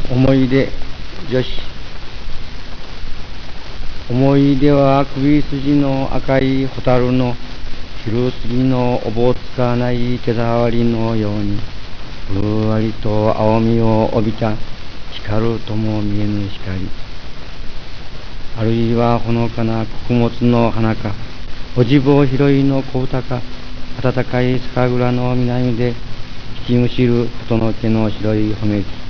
思い出女子。思い出は首筋の赤い蛍の昼過ぎのおぼつかない手触りのように、ふんわりと青みを帯びた光るとも見えぬ光、あるいはほのかな穀物の花か、おじぼう拾いの小唄か、暖かい酒蔵の南で引きむしる琴の毛の白い褒めき、